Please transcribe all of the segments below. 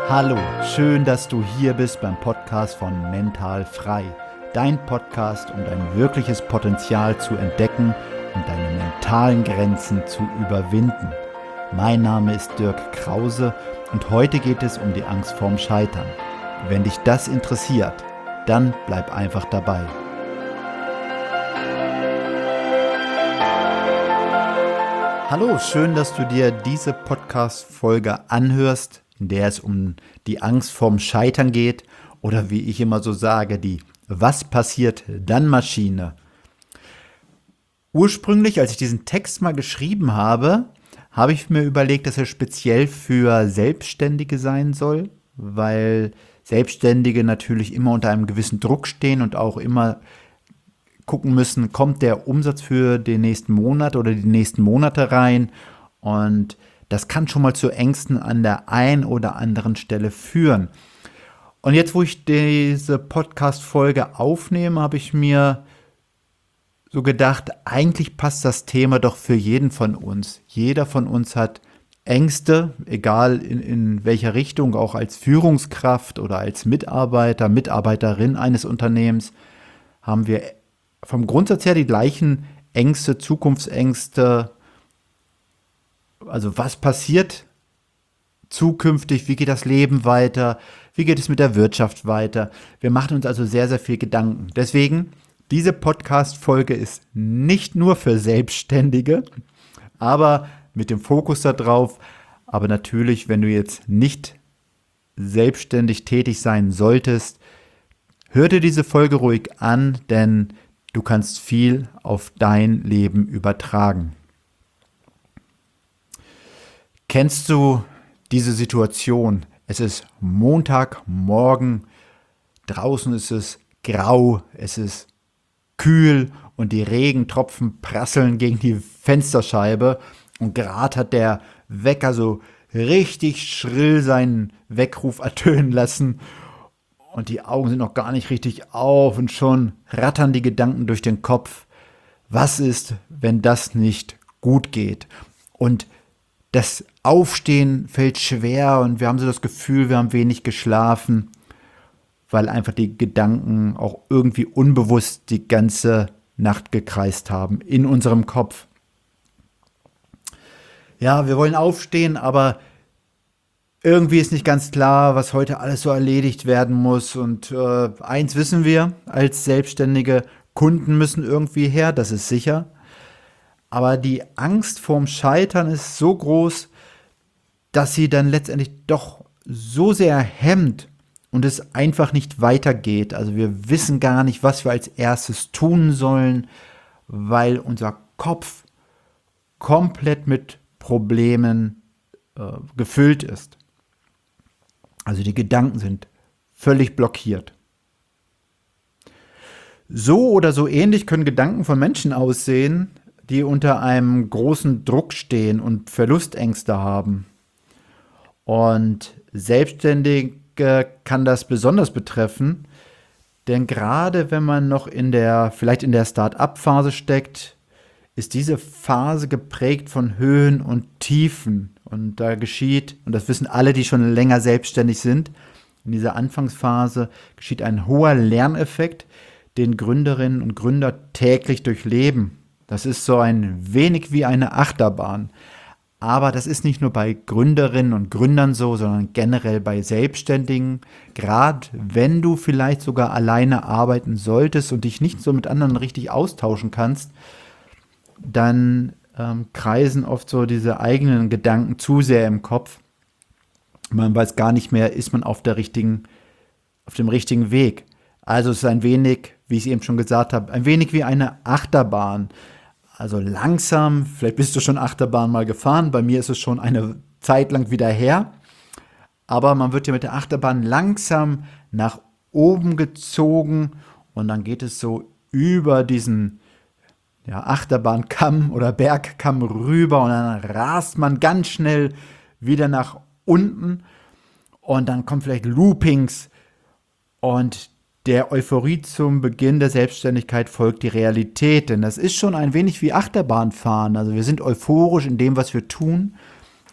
Hallo, schön, dass du hier bist beim Podcast von Mental Frei. Dein Podcast, um dein wirkliches Potenzial zu entdecken und deine mentalen Grenzen zu überwinden. Mein Name ist Dirk Krause und heute geht es um die Angst vorm Scheitern. Wenn dich das interessiert, dann bleib einfach dabei. Hallo, schön, dass du dir diese Podcast-Folge anhörst, in der es um die Angst vorm Scheitern geht oder wie ich immer so sage, die Was passiert dann Maschine. Ursprünglich, als ich diesen Text mal geschrieben habe, habe ich mir überlegt, dass er speziell für Selbstständige sein soll, weil Selbstständige natürlich immer unter einem gewissen Druck stehen und auch immer gucken müssen, kommt der Umsatz für den nächsten Monat oder die nächsten Monate rein, und das kann schon mal zu Ängsten an der einen oder anderen Stelle führen. Und jetzt, wo ich diese Podcast-Folge aufnehme, habe ich mir so gedacht, eigentlich passt das Thema doch für jeden von uns. Jeder von uns hat Ängste, egal in welcher Richtung, auch als Führungskraft oder als Mitarbeiter, Mitarbeiterin eines Unternehmens, haben wir vom Grundsatz her die gleichen Ängste, Zukunftsängste. Also was passiert zukünftig? Wie geht das Leben weiter? Wie geht es mit der Wirtschaft weiter? Wir machen uns also sehr, sehr viel Gedanken. Deswegen, diese Podcast-Folge ist nicht nur für Selbstständige, aber mit dem Fokus darauf. Aber natürlich, wenn du jetzt nicht selbstständig tätig sein solltest, hör dir diese Folge ruhig an, denn du kannst viel auf dein Leben übertragen. Kennst du diese Situation? Es ist Montagmorgen, draußen ist es grau, es ist kühl und die Regentropfen prasseln gegen die Fensterscheibe und gerade hat der Wecker so richtig schrill seinen Weckruf ertönen lassen und die Augen sind noch gar nicht richtig auf und schon rattern die Gedanken durch den Kopf. Was ist, wenn das nicht gut geht? Und das Aufstehen fällt schwer und wir haben so das Gefühl, wir haben wenig geschlafen, weil einfach die Gedanken auch irgendwie unbewusst die ganze Nacht gekreist haben in unserem Kopf. Ja, wir wollen aufstehen, aber irgendwie ist nicht ganz klar, was heute alles so erledigt werden muss. Und eins wissen wir als Selbstständige, Kunden müssen irgendwie her, das ist sicher. Aber die Angst vorm Scheitern ist so groß, dass sie dann letztendlich doch so sehr hemmt und es einfach nicht weitergeht. Also wir wissen gar nicht, was wir als erstes tun sollen, weil unser Kopf komplett mit Problemen gefüllt ist. Also die Gedanken sind völlig blockiert. So oder so ähnlich können Gedanken von Menschen aussehen, die unter einem großen Druck stehen und Verlustängste haben. Und Selbstständige kann das besonders betreffen, denn gerade wenn man noch vielleicht in der Start-up-Phase steckt, ist diese Phase geprägt von Höhen und Tiefen. Und da geschieht, und das wissen alle, die schon länger selbstständig sind, in dieser Anfangsphase geschieht ein hoher Lerneffekt, den Gründerinnen und Gründer täglich durchleben. Das ist so ein wenig wie eine Achterbahn. Aber das ist nicht nur bei Gründerinnen und Gründern so, sondern generell bei Selbstständigen. Gerade wenn du vielleicht sogar alleine arbeiten solltest und dich nicht so mit anderen richtig austauschen kannst, dann kreisen oft so diese eigenen Gedanken zu sehr im Kopf. Man weiß gar nicht mehr, ist man auf dem richtigen Weg. Also es ist ein wenig, wie ich es eben schon gesagt habe, ein wenig wie eine Achterbahn. Also langsam, vielleicht bist du schon Achterbahn mal gefahren, bei mir ist es schon eine Zeit lang wieder her. Aber man wird ja mit der Achterbahn langsam nach oben gezogen und dann geht es so über diesen Achterbahnkamm oder Bergkamm rüber und dann rast man ganz schnell wieder nach unten und dann kommen vielleicht Loopings und der Euphorie zum Beginn der Selbstständigkeit folgt die Realität, denn das ist schon ein wenig wie Achterbahnfahren. Also wir sind euphorisch in dem, was wir tun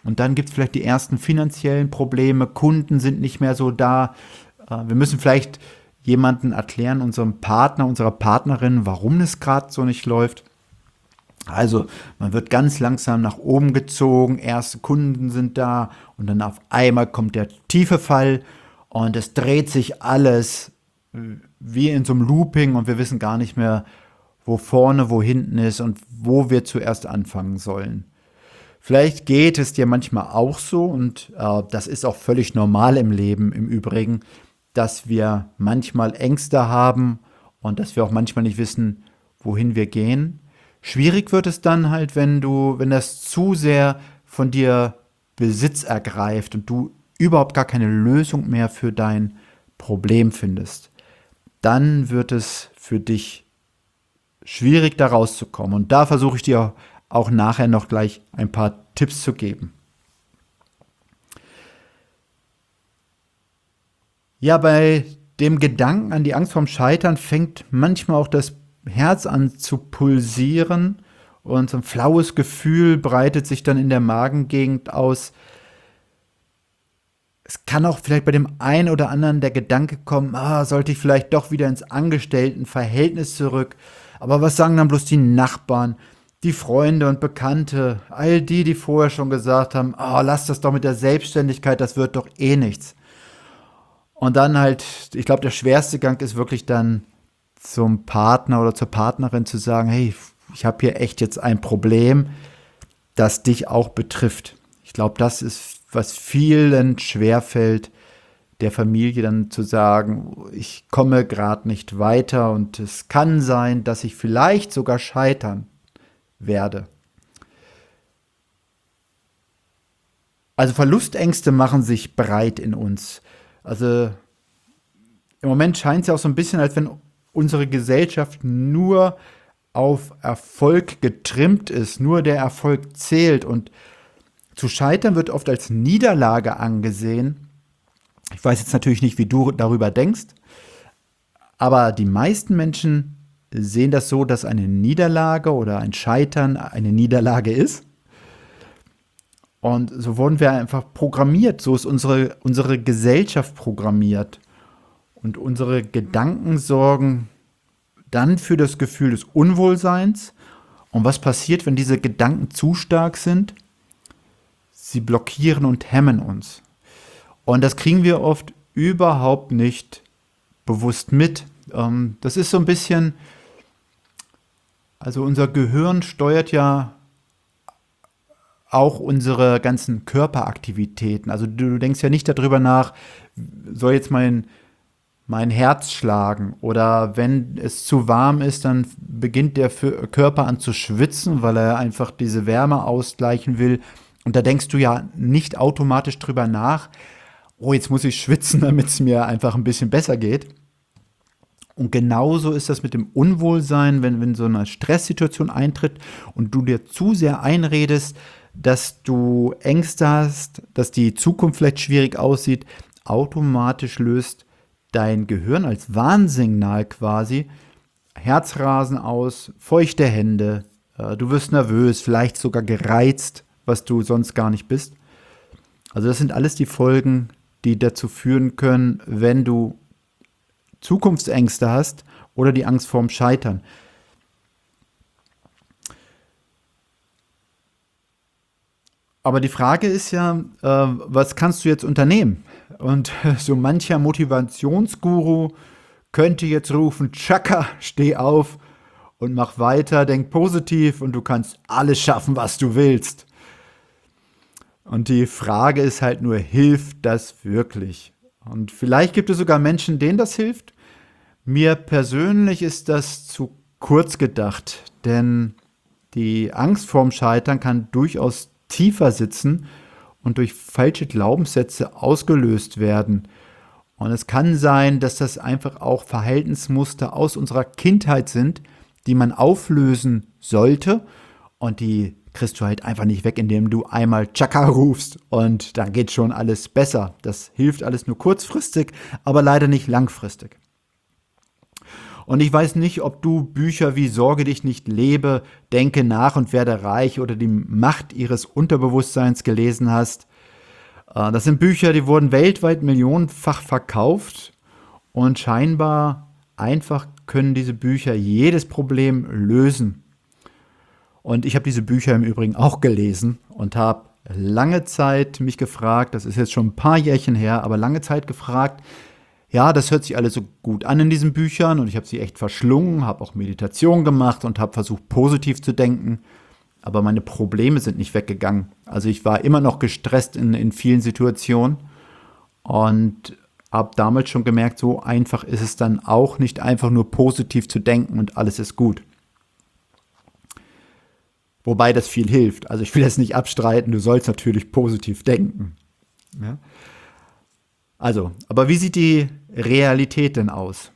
Und dann gibt es vielleicht die ersten finanziellen Probleme, Kunden sind nicht mehr so da. Wir müssen vielleicht jemanden erklären, unserem Partner, unserer Partnerin, warum es gerade so nicht läuft. Also man wird ganz langsam nach oben gezogen, erste Kunden sind da und dann auf einmal kommt der tiefe Fall und es dreht sich alles wie in so einem Looping und wir wissen gar nicht mehr, wo vorne, wo hinten ist und wo wir zuerst anfangen sollen. Vielleicht geht es dir manchmal auch so und das ist auch völlig normal im Leben im Übrigen, dass wir manchmal Ängste haben und dass wir auch manchmal nicht wissen, wohin wir gehen. Schwierig wird es dann halt, wenn das zu sehr von dir Besitz ergreift und du überhaupt gar keine Lösung mehr für dein Problem findest. Dann wird es für dich schwierig, da rauszukommen. Und da versuche ich dir auch nachher noch gleich ein paar Tipps zu geben. Ja, bei dem Gedanken an die Angst vorm Scheitern fängt manchmal auch das Herz an zu pulsieren und so ein flaues Gefühl breitet sich dann in der Magengegend aus. Es kann auch vielleicht bei dem einen oder anderen der Gedanke kommen, sollte ich vielleicht doch wieder ins Angestelltenverhältnis zurück. Aber was sagen dann bloß die Nachbarn, die Freunde und Bekannte, all die vorher schon gesagt haben, lass das doch mit der Selbstständigkeit, das wird doch eh nichts. Und dann halt, ich glaube, der schwerste Gang ist wirklich dann zum Partner oder zur Partnerin zu sagen, hey, ich habe hier echt jetzt ein Problem, das dich auch betrifft. Ich glaube, das ist, was vielen schwerfällt, der Familie dann zu sagen, ich komme gerade nicht weiter und es kann sein, dass ich vielleicht sogar scheitern werde. Also Verlustängste machen sich breit in uns. Also im Moment scheint es ja auch so ein bisschen, als wenn unsere Gesellschaft nur auf Erfolg getrimmt ist, nur der Erfolg zählt und zu scheitern wird oft als Niederlage angesehen. Ich weiß jetzt natürlich nicht, wie du darüber denkst, aber die meisten Menschen sehen das so, dass eine Niederlage oder ein Scheitern eine Niederlage ist. Und so wurden wir einfach programmiert, so ist unsere Gesellschaft programmiert. Und unsere Gedanken sorgen dann für das Gefühl des Unwohlseins. Und was passiert, wenn diese Gedanken zu stark sind? Sie blockieren und hemmen uns. Und das kriegen wir oft überhaupt nicht bewusst mit. Das ist so ein bisschen, also unser Gehirn steuert ja auch unsere ganzen Körperaktivitäten. Also du denkst ja nicht darüber nach, soll jetzt mein Herz schlagen oder wenn es zu warm ist, dann beginnt der Körper an zu schwitzen, weil er einfach diese Wärme ausgleichen will. Und da denkst du ja nicht automatisch drüber nach, jetzt muss ich schwitzen, damit es mir einfach ein bisschen besser geht. Und genauso ist das mit dem Unwohlsein, wenn so eine Stresssituation eintritt und du dir zu sehr einredest, dass du Ängste hast, dass die Zukunft vielleicht schwierig aussieht, automatisch löst dein Gehirn als Warnsignal quasi Herzrasen aus, feuchte Hände, du wirst nervös, vielleicht sogar gereizt, was du sonst gar nicht bist. Also das sind alles die Folgen, die dazu führen können, wenn du Zukunftsängste hast oder die Angst vorm Scheitern. Aber die Frage ist ja, was kannst du jetzt unternehmen? Und so mancher Motivationsguru könnte jetzt rufen, Chaka, steh auf und mach weiter, denk positiv und du kannst alles schaffen, was du willst. Und die Frage ist halt nur, hilft das wirklich? Und vielleicht gibt es sogar Menschen, denen das hilft. Mir persönlich ist das zu kurz gedacht, denn die Angst vorm Scheitern kann durchaus tiefer sitzen und durch falsche Glaubenssätze ausgelöst werden. Und es kann sein, dass das einfach auch Verhaltensmuster aus unserer Kindheit sind, die man auflösen sollte. Und die kriegst du halt einfach nicht weg, indem du einmal Chaka rufst und dann geht schon alles besser. Das hilft alles nur kurzfristig, aber leider nicht langfristig. Und ich weiß nicht, ob du Bücher wie Sorge dich nicht lebe, Denke nach und werde reich oder die Macht ihres Unterbewusstseins gelesen hast. Das sind Bücher, die wurden weltweit millionenfach verkauft und scheinbar einfach können diese Bücher jedes Problem lösen. Und ich habe diese Bücher im Übrigen auch gelesen und habe lange Zeit mich gefragt, das ist jetzt schon ein paar Jährchen her, aber lange Zeit gefragt, ja, das hört sich alles so gut an in diesen Büchern und ich habe sie echt verschlungen, habe auch Meditation gemacht und habe versucht, positiv zu denken, aber meine Probleme sind nicht weggegangen. Also ich war immer noch gestresst in vielen Situationen und habe damals schon gemerkt, so einfach ist es dann auch nicht einfach nur positiv zu denken und alles ist gut. Wobei das viel hilft. Also ich will das nicht abstreiten, du sollst natürlich positiv denken. Ja? Also, aber wie sieht die Realität denn aus?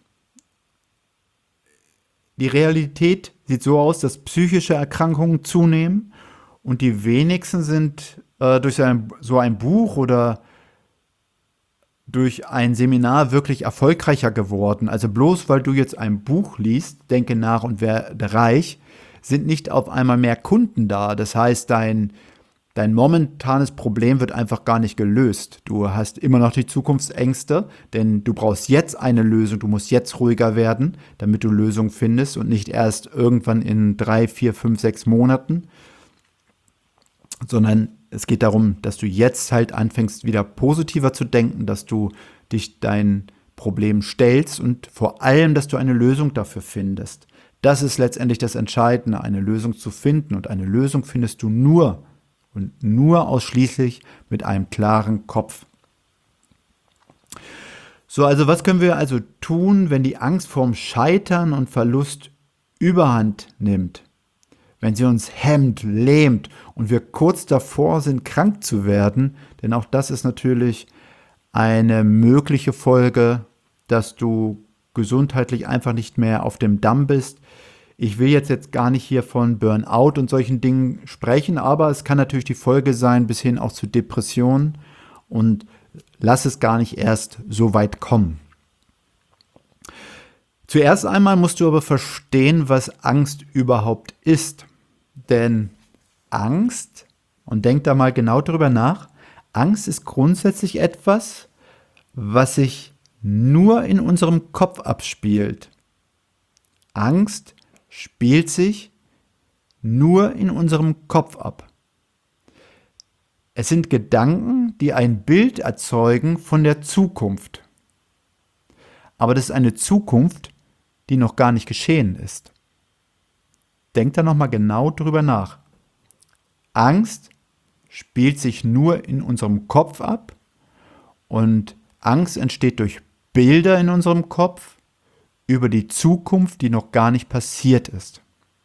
Die Realität sieht so aus, dass psychische Erkrankungen zunehmen und die wenigsten sind durch so ein Buch oder durch ein Seminar wirklich erfolgreicher geworden. Also bloß weil du jetzt ein Buch liest, Denke nach und werde reich, sind nicht auf einmal mehr Kunden da. Das heißt, dein momentanes Problem wird einfach gar nicht gelöst. Du hast immer noch die Zukunftsängste, denn du brauchst jetzt eine Lösung. Du musst jetzt ruhiger werden, damit du Lösungen findest und nicht erst irgendwann in 3, 4, 5, 6 Monaten, sondern es geht darum, dass du jetzt halt anfängst, wieder positiver zu denken, dass du dich dein Problem stellst und vor allem, dass du eine Lösung dafür findest. Das ist letztendlich das Entscheidende, eine Lösung zu finden. Und eine Lösung findest du nur und nur ausschließlich mit einem klaren Kopf. So, also was können wir also tun, wenn die Angst vorm Scheitern und Verlust Überhand nimmt? Wenn sie uns hemmt, lähmt und wir kurz davor sind, krank zu werden, denn auch das ist natürlich eine mögliche Folge, dass du gesundheitlich einfach nicht mehr auf dem Damm bist. Ich will jetzt gar nicht hier von Burnout und solchen Dingen sprechen, aber es kann natürlich die Folge sein, bis hin auch zu Depressionen und lass es gar nicht erst so weit kommen. Zuerst einmal musst du aber verstehen, was Angst überhaupt ist. Denn Angst, und denk da mal genau drüber nach, Angst ist grundsätzlich etwas, was sich nur in unserem Kopf abspielt. Angst spielt sich nur in unserem Kopf ab. Es sind Gedanken, die ein Bild erzeugen von der Zukunft. Aber das ist eine Zukunft, die noch gar nicht geschehen ist. Denk da nochmal genau drüber nach. Angst spielt sich nur in unserem Kopf ab und Angst entsteht durch Bilder in unserem Kopf über die Zukunft, die noch gar nicht passiert ist.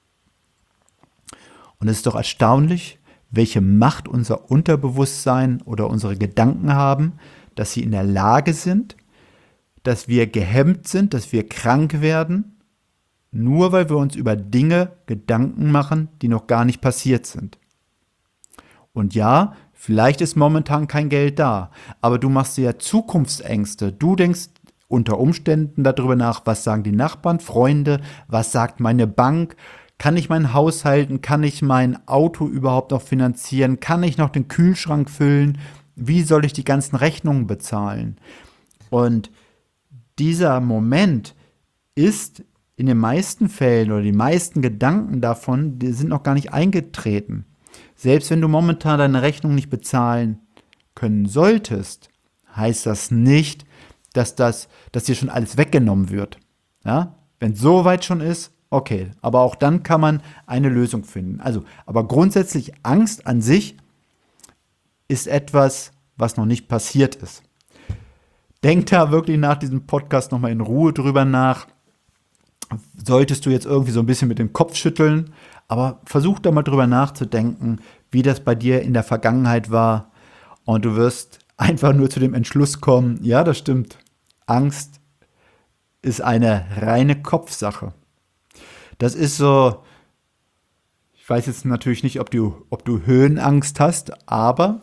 Und es ist doch erstaunlich, welche Macht unser Unterbewusstsein oder unsere Gedanken haben, dass sie in der Lage sind, dass wir gehemmt sind, dass wir krank werden, nur weil wir uns über Dinge Gedanken machen, die noch gar nicht passiert sind. Und ja, vielleicht ist momentan kein Geld da, aber du machst dir ja Zukunftsängste. Du denkst unter Umständen darüber nach, was sagen die Nachbarn, Freunde, was sagt meine Bank, kann ich mein Haus halten, kann ich mein Auto überhaupt noch finanzieren, kann ich noch den Kühlschrank füllen, wie soll ich die ganzen Rechnungen bezahlen? Und dieser Moment ist in den meisten Fällen oder die meisten Gedanken davon, die sind noch gar nicht eingetreten. Selbst wenn du momentan deine Rechnung nicht bezahlen können solltest, heißt das nicht, dass dir schon alles weggenommen wird. Ja? Wenn es so weit schon ist, okay. Aber auch dann kann man eine Lösung finden. Also, aber grundsätzlich Angst an sich ist etwas, was noch nicht passiert ist. Denk da wirklich nach diesem Podcast nochmal in Ruhe drüber nach. Solltest du jetzt irgendwie so ein bisschen mit dem Kopf schütteln, aber versuch da mal drüber nachzudenken, wie das bei dir in der Vergangenheit war und du wirst einfach nur zu dem Entschluss kommen, ja, das stimmt, Angst ist eine reine Kopfsache. Das ist so, ich weiß jetzt natürlich nicht, ob du Höhenangst hast, aber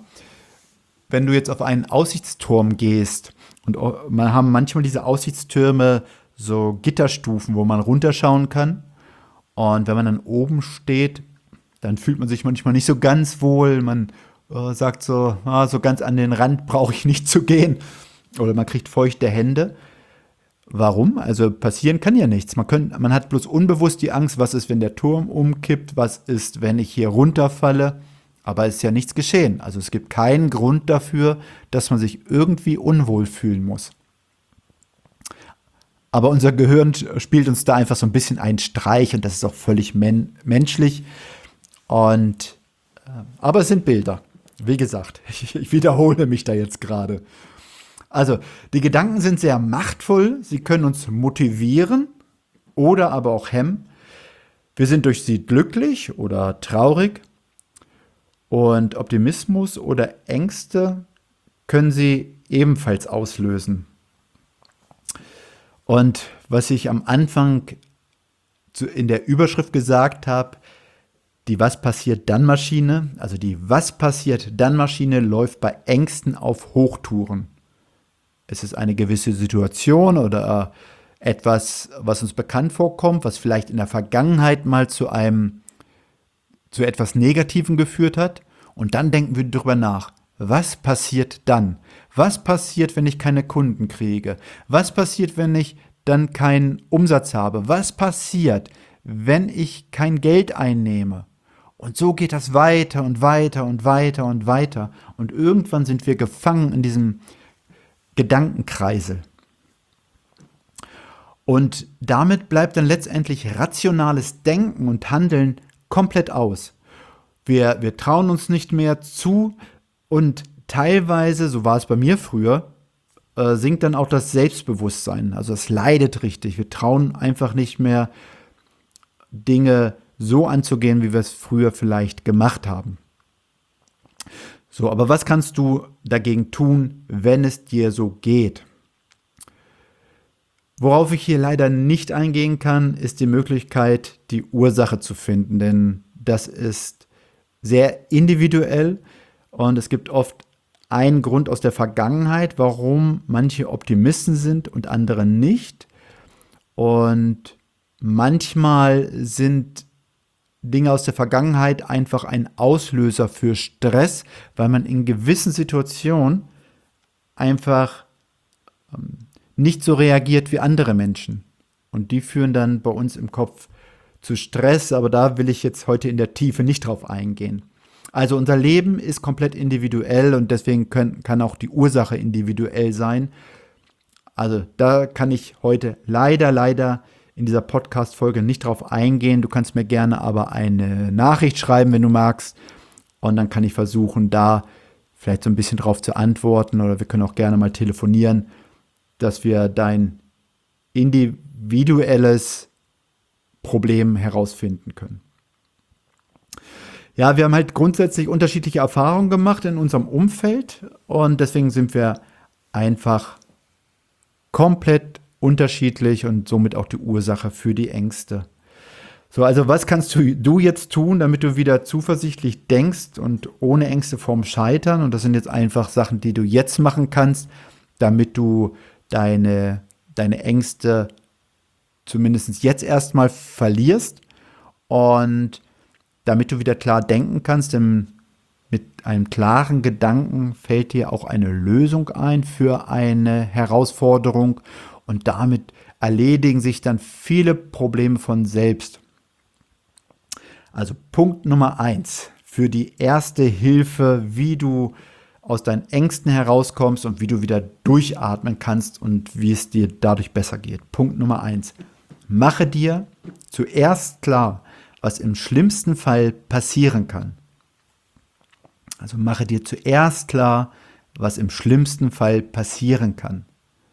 wenn du jetzt auf einen Aussichtsturm gehst und man haben manchmal diese Aussichtstürme so Gitterstufen, wo man runterschauen kann. Und wenn man dann oben steht, dann fühlt man sich manchmal nicht so ganz wohl. Man sagt so, so ganz an den Rand brauche ich nicht zu gehen. Oder man kriegt feuchte Hände. Warum? Also passieren kann ja nichts. Man hat bloß unbewusst die Angst, was ist, wenn der Turm umkippt, was ist, wenn ich hier runterfalle. Aber es ist ja nichts geschehen. Also es gibt keinen Grund dafür, dass man sich irgendwie unwohl fühlen muss. Aber unser Gehirn spielt uns da einfach so ein bisschen einen Streich und das ist auch völlig menschlich. Aber es sind Bilder. Wie gesagt, ich wiederhole mich da jetzt gerade. Also, die Gedanken sind sehr machtvoll. Sie können uns motivieren oder aber auch hemmen. Wir sind durch sie glücklich oder traurig. Und Optimismus oder Ängste können sie ebenfalls auslösen. Und was ich am Anfang in der Überschrift gesagt habe, die Was-passiert-dann-Maschine, also die Was-passiert-dann-Maschine läuft bei Ängsten auf Hochtouren. Es ist eine gewisse Situation oder etwas, was uns bekannt vorkommt, was vielleicht in der Vergangenheit mal zu etwas Negativem geführt hat. Und dann denken wir darüber nach. Was passiert dann? Was passiert, wenn ich keine Kunden kriege? Was passiert, wenn ich dann keinen Umsatz habe? Was passiert, wenn ich kein Geld einnehme? Und so geht das weiter und weiter und weiter und weiter. Und irgendwann sind wir gefangen in diesem Gedankenkreisel. Und damit bleibt dann letztendlich rationales Denken und Handeln komplett aus. Wir trauen uns nicht mehr zu und teilweise, so war es bei mir früher, sinkt dann auch das Selbstbewusstsein. Also es leidet richtig. Wir trauen einfach nicht mehr, Dinge so anzugehen, wie wir es früher vielleicht gemacht haben. So, aber was kannst du dagegen tun, wenn es dir so geht? Worauf ich hier leider nicht eingehen kann, ist die Möglichkeit, die Ursache zu finden, denn das ist sehr individuell und es gibt oft einen Grund aus der Vergangenheit, warum manche Optimisten sind und andere nicht. Und manchmal sind Dinge aus der Vergangenheit einfach ein Auslöser für Stress, weil man in gewissen Situationen einfach nicht so reagiert wie andere Menschen. Und die führen dann bei uns im Kopf zu Stress, aber da will ich jetzt heute in der Tiefe nicht drauf eingehen. Also unser Leben ist komplett individuell und deswegen kann auch die Ursache individuell sein. Also da kann ich heute leider in dieser Podcast-Folge nicht drauf eingehen. Du kannst mir gerne aber eine Nachricht schreiben, wenn du magst. Und dann kann ich versuchen, da vielleicht so ein bisschen drauf zu antworten. Oder wir können auch gerne mal telefonieren, dass wir dein individuelles Problem herausfinden können. Ja, wir haben halt grundsätzlich unterschiedliche Erfahrungen gemacht in unserem Umfeld. Und deswegen sind wir einfach komplett unterschiedlich und somit auch die Ursache für die Ängste. So, also was kannst du jetzt tun, damit du wieder zuversichtlich denkst und ohne Ängste vorm Scheitern? Und das sind jetzt einfach Sachen, die du jetzt machen kannst, damit du deine Ängste zumindest jetzt erstmal verlierst und damit du wieder klar denken kannst, denn mit einem klaren Gedanken fällt dir auch eine Lösung ein für eine Herausforderung und damit erledigen sich dann viele Probleme von selbst. Also Punkt Nummer 1 für die erste Hilfe, wie du aus deinen Ängsten herauskommst und wie du wieder durchatmen kannst und wie es dir dadurch besser geht. Punkt Nummer 1. Mache dir zuerst klar, was im schlimmsten Fall passieren kann. Also mache dir zuerst klar, was im schlimmsten Fall passieren kann.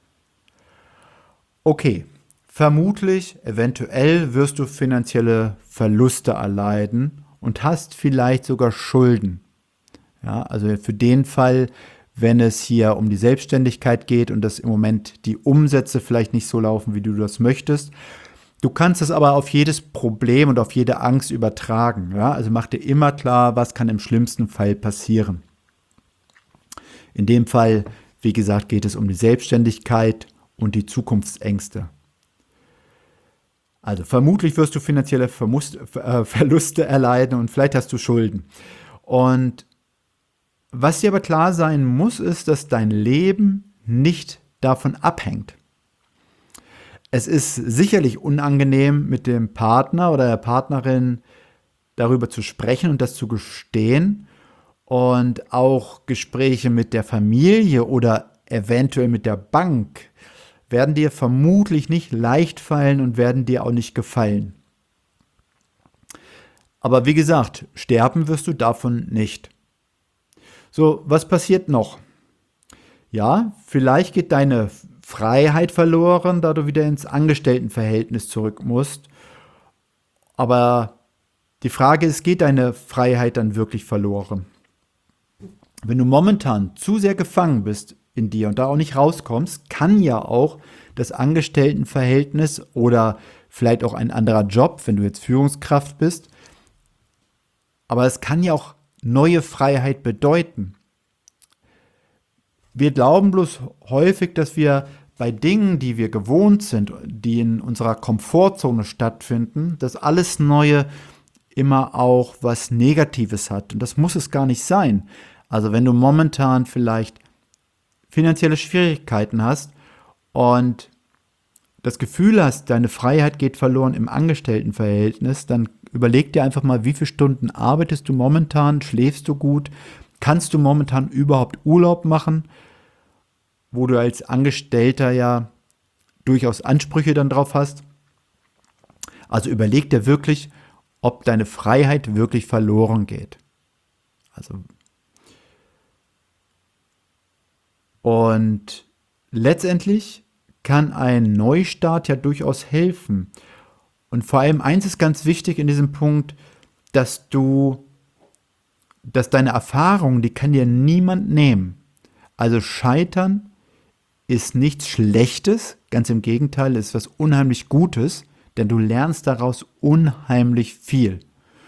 Okay, vermutlich, eventuell wirst du finanzielle Verluste erleiden und hast vielleicht sogar Schulden. Ja, also für den Fall, wenn es hier um die Selbstständigkeit geht und dass im Moment die Umsätze vielleicht nicht so laufen, wie du das möchtest. Du kannst es aber auf jedes Problem und auf jede Angst übertragen. Ja? Also mach dir immer klar, was kann im schlimmsten Fall passieren. In dem Fall, wie gesagt, geht es um die Selbstständigkeit und die Zukunftsängste. Also vermutlich wirst du finanzielle Verluste erleiden und vielleicht hast du Schulden. Und was dir aber klar sein muss, ist, dass dein Leben nicht davon abhängt. Es ist sicherlich unangenehm, mit dem Partner oder der Partnerin darüber zu sprechen und das zu gestehen. Und auch Gespräche mit der Familie oder eventuell mit der Bank werden dir vermutlich nicht leicht fallen und werden dir auch nicht gefallen. Aber wie gesagt, sterben wirst du davon nicht. So, was passiert noch? Ja, vielleicht geht deine Freiheit verloren, da du wieder ins Angestelltenverhältnis zurück musst. Aber die Frage ist, geht deine Freiheit dann wirklich verloren? Wenn du momentan zu sehr gefangen bist in dir und da auch nicht rauskommst, kann ja auch das Angestelltenverhältnis oder vielleicht auch ein anderer Job, wenn du jetzt Führungskraft bist, aber es kann ja auch neue Freiheit bedeuten. Wir glauben bloß häufig, dass wir bei Dingen, die wir gewohnt sind, die in unserer Komfortzone stattfinden, dass alles Neue immer auch was Negatives hat. Und das muss es gar nicht sein. Also wenn du momentan vielleicht finanzielle Schwierigkeiten hast und das Gefühl hast, deine Freiheit geht verloren im Angestelltenverhältnis, dann überleg dir einfach mal, wie viele Stunden arbeitest du momentan, schläfst du gut, kannst du momentan überhaupt Urlaub machen, wo du als Angestellter ja durchaus Ansprüche dann drauf hast. Also überleg dir wirklich, ob deine Freiheit wirklich verloren geht. Und letztendlich kann ein Neustart ja durchaus helfen. Und vor allem eins ist ganz wichtig in diesem Punkt, dass deine Erfahrung, die kann dir niemand nehmen. Also Scheitern ist nichts Schlechtes, ganz im Gegenteil, ist was unheimlich Gutes, denn du lernst daraus unheimlich viel.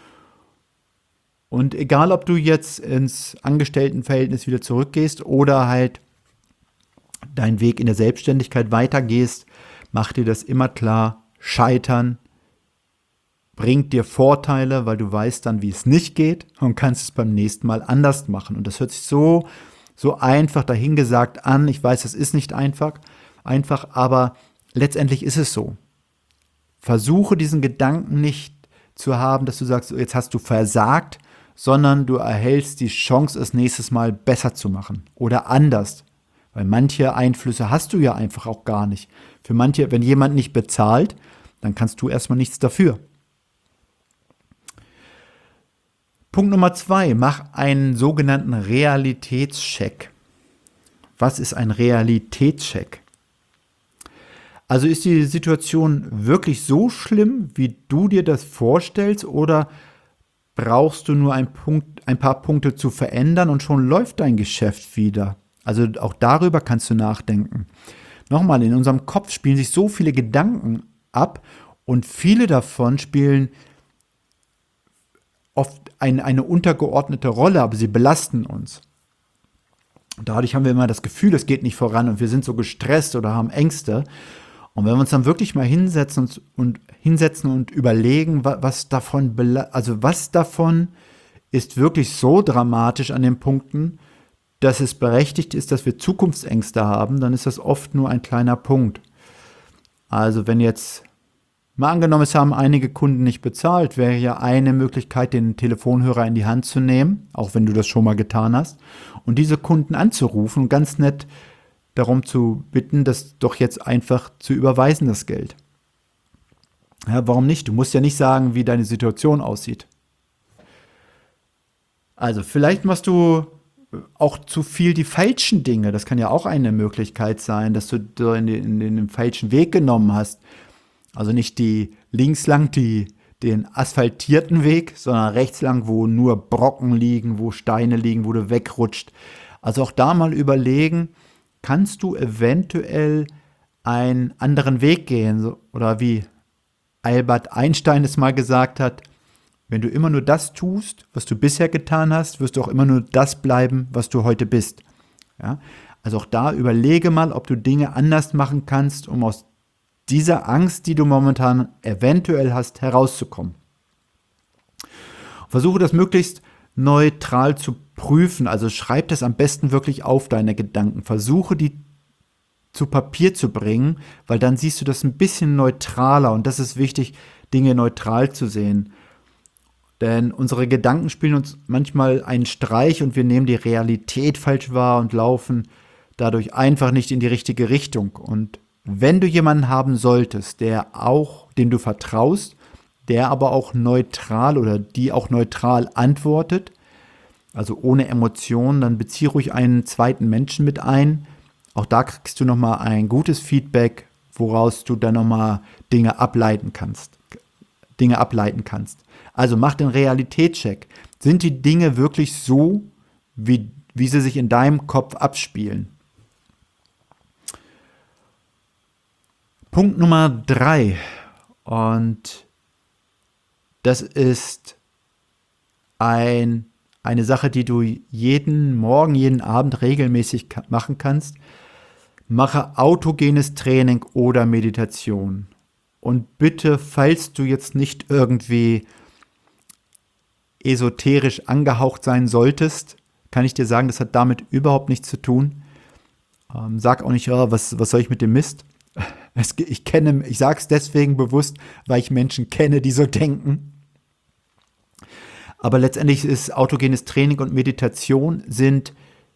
Und egal, ob du jetzt ins Angestelltenverhältnis wieder zurückgehst oder halt deinen Weg in der Selbstständigkeit weitergehst, mach dir das immer klar, Scheitern bringt dir Vorteile, weil du weißt dann, wie es nicht geht und kannst es beim nächsten Mal anders machen. Und das hört sich so einfach dahingesagt an. Ich weiß, es ist nicht einfach, aber letztendlich ist es so. Versuche diesen Gedanken nicht zu haben, dass du sagst, jetzt hast du versagt, sondern du erhältst die Chance, es nächstes Mal besser zu machen oder anders. Weil manche Einflüsse hast du ja einfach auch gar nicht. Für manche, wenn jemand nicht bezahlt, dann kannst du erstmal nichts dafür. Punkt Nummer 2, mach einen sogenannten Realitätscheck. Was ist ein Realitätscheck? Also ist die Situation wirklich so schlimm, wie du dir das vorstellst, oder brauchst du nur ein paar Punkte zu verändern und schon läuft dein Geschäft wieder? Also auch darüber kannst du nachdenken. Nochmal, in unserem Kopf spielen sich so viele Gedanken ab und viele davon spielen oft eine untergeordnete Rolle, aber sie belasten uns. Dadurch haben wir immer das Gefühl, es geht nicht voran und wir sind so gestresst oder haben Ängste. Und wenn wir uns dann wirklich mal hinsetzen und überlegen, was davon ist wirklich so dramatisch an den Punkten, dass es berechtigt ist, dass wir Zukunftsängste haben, dann ist das oft nur ein kleiner Punkt. Also wenn jetzt, mal angenommen, es haben einige Kunden nicht bezahlt, wäre ja eine Möglichkeit, den Telefonhörer in die Hand zu nehmen, auch wenn du das schon mal getan hast, und diese Kunden anzurufen und ganz nett darum zu bitten, das doch jetzt einfach zu überweisen, das Geld. Ja, warum nicht? Du musst ja nicht sagen, wie deine Situation aussieht. Also vielleicht machst du auch zu viel die falschen Dinge. Das kann ja auch eine Möglichkeit sein, dass du in den falschen Weg genommen hast. Also nicht die links lang den asphaltierten Weg, sondern rechts lang, wo nur Brocken liegen, wo Steine liegen, wo du wegrutscht. Also auch da mal überlegen, kannst du eventuell einen anderen Weg gehen? Oder wie Albert Einstein es mal gesagt hat, wenn du immer nur das tust, was du bisher getan hast, wirst du auch immer nur das bleiben, was du heute bist. Ja? Also auch da überlege mal, ob du Dinge anders machen kannst, um aus dieser Angst, die du momentan eventuell hast, herauszukommen. Versuche das möglichst neutral zu prüfen, also schreib das am besten wirklich auf, deine Gedanken. Versuche die zu Papier zu bringen, weil dann siehst du das ein bisschen neutraler und das ist wichtig, Dinge neutral zu sehen. Denn unsere Gedanken spielen uns manchmal einen Streich und wir nehmen die Realität falsch wahr und laufen dadurch einfach nicht in die richtige Richtung. Und wenn du jemanden haben solltest, dem du vertraust, der aber auch neutral oder die auch neutral antwortet, also ohne Emotionen, dann bezieh ruhig einen zweiten Menschen mit ein. Auch da kriegst du nochmal ein gutes Feedback, woraus du dann nochmal Dinge ableiten kannst. Also mach den Realitätscheck. Sind die Dinge wirklich so, wie sie sich in deinem Kopf abspielen? Punkt Nummer 3. Und das ist eine Sache, die du jeden Morgen, jeden Abend regelmäßig machen kannst. Mache autogenes Training oder Meditation. Und bitte, falls du jetzt nicht irgendwie esoterisch angehaucht sein solltest, kann ich dir sagen, das hat damit überhaupt nichts zu tun. Sag auch nicht, oh, was soll ich mit dem Mist? Ich sage es deswegen bewusst, weil ich Menschen kenne, die so denken. Aber letztendlich ist autogenes Training und Meditation sind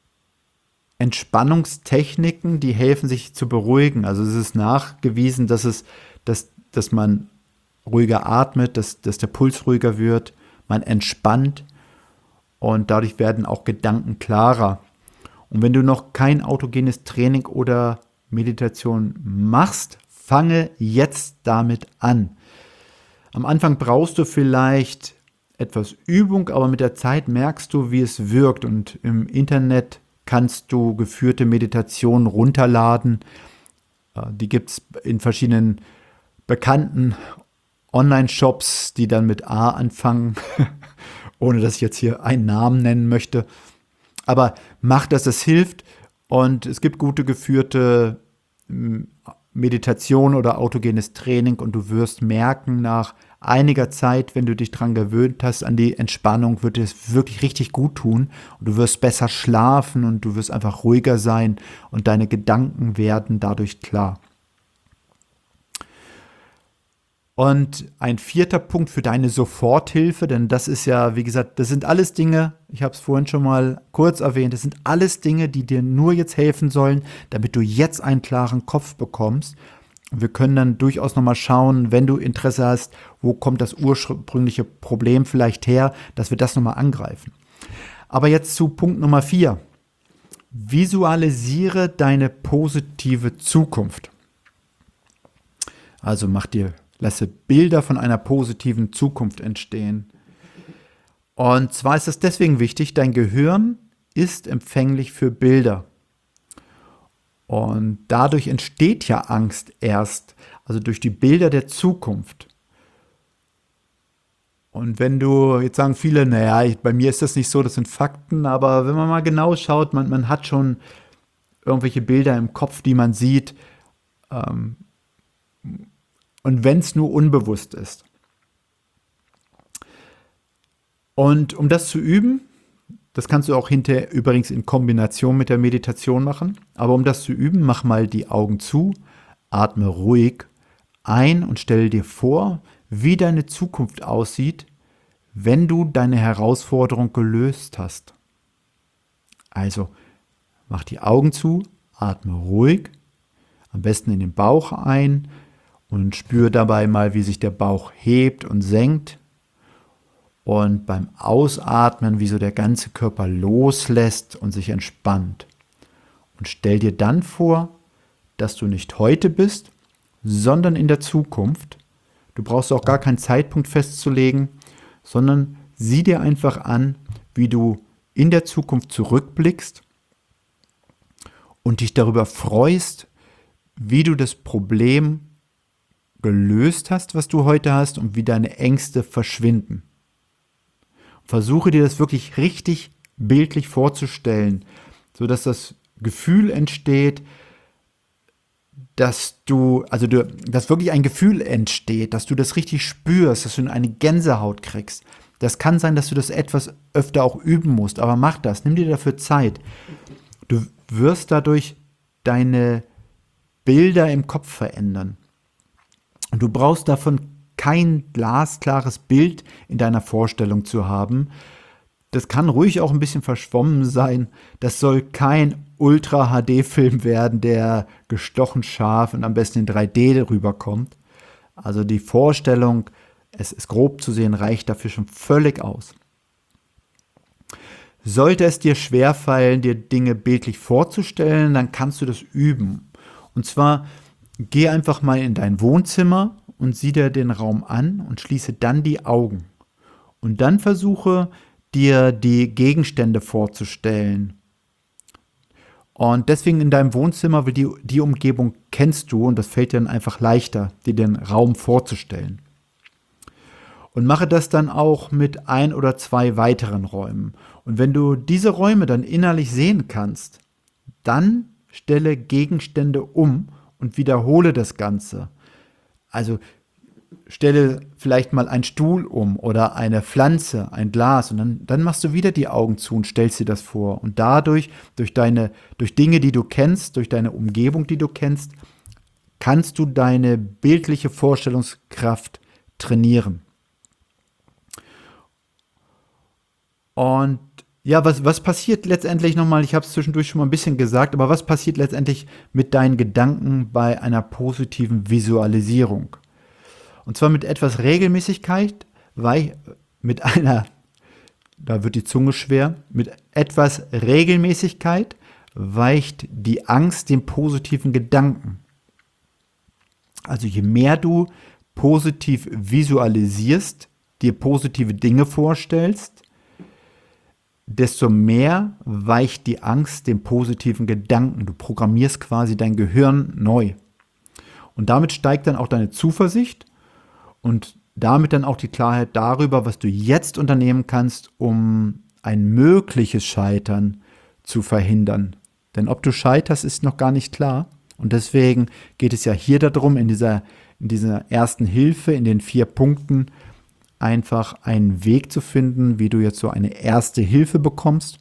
Entspannungstechniken, die helfen, sich zu beruhigen. Also es ist nachgewiesen, dass man ruhiger atmet, dass der Puls ruhiger wird, man entspannt und dadurch werden auch Gedanken klarer. Und wenn du noch kein autogenes Training oder Meditation machst, fange jetzt damit an. Am Anfang brauchst du vielleicht etwas Übung, aber mit der Zeit merkst du, wie es wirkt. Und im Internet kannst du geführte Meditationen runterladen. Die gibt es in verschiedenen bekannten Online-Shops, die dann mit A anfangen, ohne dass ich jetzt hier einen Namen nennen möchte. Aber mach das, das hilft. Und es gibt gute geführte Meditation oder autogenes Training und du wirst merken, nach einiger Zeit, wenn du dich dran gewöhnt hast, an die Entspannung, wird es wirklich richtig gut tun und du wirst besser schlafen und du wirst einfach ruhiger sein und deine Gedanken werden dadurch klar. Und ein 4. Punkt für deine Soforthilfe, denn das ist ja, wie gesagt, das sind alles Dinge, ich habe es vorhin schon mal kurz erwähnt, das sind alles Dinge, die dir nur jetzt helfen sollen, damit du jetzt einen klaren Kopf bekommst. Und wir können dann durchaus nochmal schauen, wenn du Interesse hast, wo kommt das ursprüngliche Problem vielleicht her, dass wir das nochmal angreifen. Aber jetzt zu Punkt Nummer 4. Visualisiere deine positive Zukunft. Also lasse Bilder von einer positiven Zukunft entstehen. Und zwar ist es deswegen wichtig, dein Gehirn ist empfänglich für Bilder. Und dadurch entsteht ja Angst erst, also durch die Bilder der Zukunft. Und wenn du, jetzt sagen viele, naja, bei mir ist das nicht so, das sind Fakten, aber wenn man mal genau schaut, man hat schon irgendwelche Bilder im Kopf, die man sieht, und wenn es nur unbewusst ist. Und um das zu üben, das kannst du auch hinterher übrigens in Kombination mit der Meditation machen, aber um das zu üben, mach mal die Augen zu, atme ruhig ein und stell dir vor, wie deine Zukunft aussieht, wenn du deine Herausforderung gelöst hast. Also mach die Augen zu, atme ruhig, am besten in den Bauch ein, und spür dabei mal, wie sich der Bauch hebt und senkt. Und beim Ausatmen, wie so der ganze Körper loslässt und sich entspannt. Und stell dir dann vor, dass du nicht heute bist, sondern in der Zukunft. Du brauchst auch gar keinen Zeitpunkt festzulegen, sondern sieh dir einfach an, wie du in der Zukunft zurückblickst und dich darüber freust, wie du das Problem gelöst hast, was du heute hast und wie deine Ängste verschwinden. Versuche dir das wirklich richtig bildlich vorzustellen, sodass das Gefühl entsteht, dass wirklich ein Gefühl entsteht, dass du das richtig spürst, dass du eine Gänsehaut kriegst. Das kann sein, dass du das etwas öfter auch üben musst, aber mach das, nimm dir dafür Zeit. Du wirst dadurch deine Bilder im Kopf verändern. Und du brauchst davon kein glasklares Bild in deiner Vorstellung zu haben. Das kann ruhig auch ein bisschen verschwommen sein. Das soll kein Ultra-HD-Film werden, der gestochen scharf und am besten in 3D rüberkommt. Also die Vorstellung, es ist grob zu sehen, reicht dafür schon völlig aus. Sollte es dir schwerfallen, dir Dinge bildlich vorzustellen, dann kannst du das üben. Und zwar geh einfach mal in dein Wohnzimmer und sieh dir den Raum an und schließe dann die Augen. Und dann versuche dir die Gegenstände vorzustellen. Und deswegen in deinem Wohnzimmer, weil die Umgebung kennst du und das fällt dir dann einfach leichter, dir den Raum vorzustellen. Und mache das dann auch mit 1 oder 2 weiteren Räumen. Und wenn du diese Räume dann innerlich sehen kannst, dann stelle Gegenstände um und wiederhole das Ganze. Also stelle vielleicht mal einen Stuhl um oder eine Pflanze, ein Glas und dann machst du wieder die Augen zu und stellst dir das vor. Und dadurch, durch Dinge, die du kennst, durch deine Umgebung, die du kennst, kannst du deine bildliche Vorstellungskraft trainieren. Und ja, was passiert letztendlich nochmal, ich habe es zwischendurch schon mal ein bisschen gesagt, aber was passiert letztendlich mit deinen Gedanken bei einer positiven Visualisierung? Und zwar mit etwas Regelmäßigkeit, da wird die Zunge schwer, mit etwas Regelmäßigkeit weicht die Angst dem positiven Gedanken. Also je mehr du positiv visualisierst, dir positive Dinge vorstellst, desto mehr weicht die Angst dem positiven Gedanken. Du programmierst quasi dein Gehirn neu. Und damit steigt dann auch deine Zuversicht und damit dann auch die Klarheit darüber, was du jetzt unternehmen kannst, um ein mögliches Scheitern zu verhindern. Denn ob du scheiterst, ist noch gar nicht klar. Und deswegen geht es ja hier darum, in dieser ersten Hilfe, in den 4 Punkten, einfach einen Weg zu finden, wie du jetzt so eine erste Hilfe bekommst,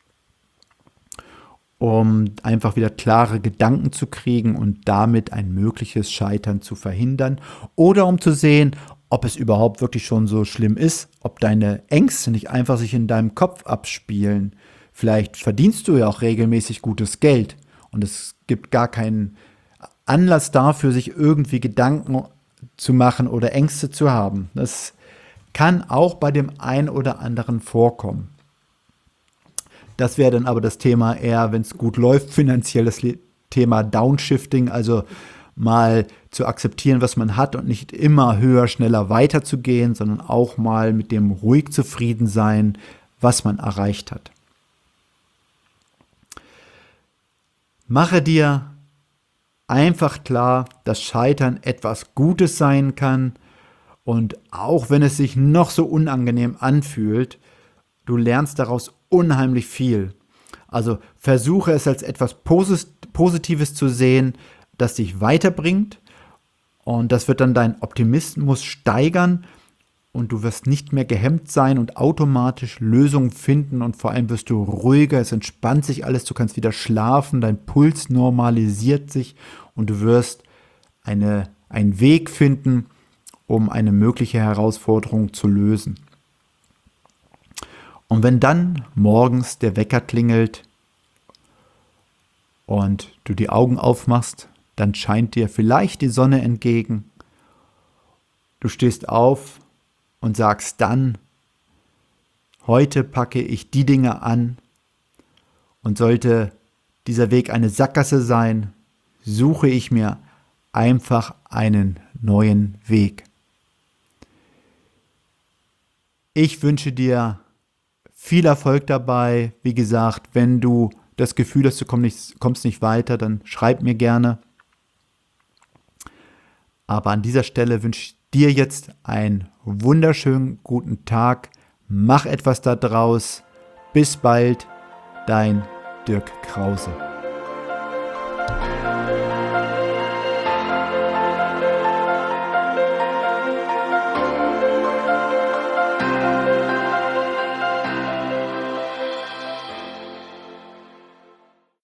um einfach wieder klare Gedanken zu kriegen und damit ein mögliches Scheitern zu verhindern oder um zu sehen, ob es überhaupt wirklich schon so schlimm ist, ob deine Ängste nicht einfach sich in deinem Kopf abspielen. Vielleicht verdienst du ja auch regelmäßig gutes Geld und es gibt gar keinen Anlass dafür, sich irgendwie Gedanken zu machen oder Ängste zu haben. Das kann auch bei dem einen oder anderen vorkommen. Das wäre dann aber das Thema eher, wenn es gut läuft, finanzielles Thema Downshifting, also mal zu akzeptieren, was man hat und nicht immer höher, schneller weiterzugehen, sondern auch mal mit dem ruhig zufrieden sein, was man erreicht hat. Mache dir einfach klar, dass Scheitern etwas Gutes sein kann und auch wenn es sich noch so unangenehm anfühlt, du lernst daraus unheimlich viel. Also versuche es als etwas Positives zu sehen, das dich weiterbringt und das wird dann deinen Optimismus steigern und du wirst nicht mehr gehemmt sein und automatisch Lösungen finden und vor allem wirst du ruhiger, es entspannt sich alles, du kannst wieder schlafen, dein Puls normalisiert sich und du wirst einen Weg finden, um eine mögliche Herausforderung zu lösen. Und wenn dann morgens der Wecker klingelt und du die Augen aufmachst, dann scheint dir vielleicht die Sonne entgegen. Du stehst auf und sagst dann, heute packe ich die Dinge an und sollte dieser Weg eine Sackgasse sein, suche ich mir einfach einen neuen Weg. Ich wünsche dir viel Erfolg dabei. Wie gesagt, wenn du das Gefühl hast, du kommst nicht weiter, dann schreib mir gerne. Aber an dieser Stelle wünsche ich dir jetzt einen wunderschönen guten Tag. Mach etwas daraus. Bis bald, dein Dirk Krause.